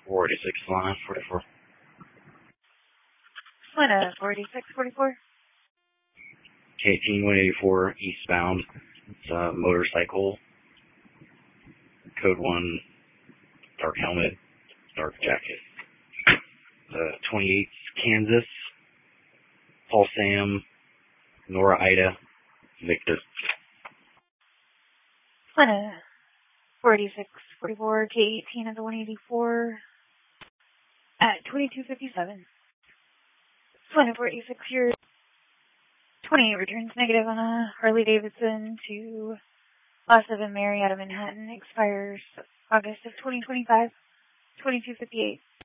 486 line, 44. Atlanta, 4644. K18 184 eastbound. It's a motorcycle. Code 1, dark helmet, dark jacket. 28 Kansas. Paul Sam, Nora Ida, Victor. Atlanta, 4644. K18 of the 184 at 2257. Atlanta, 486. Your 28 returns negative on a Harley Davidson to Lost of Mary out of Manhattan. Expires August of 2025. 2258.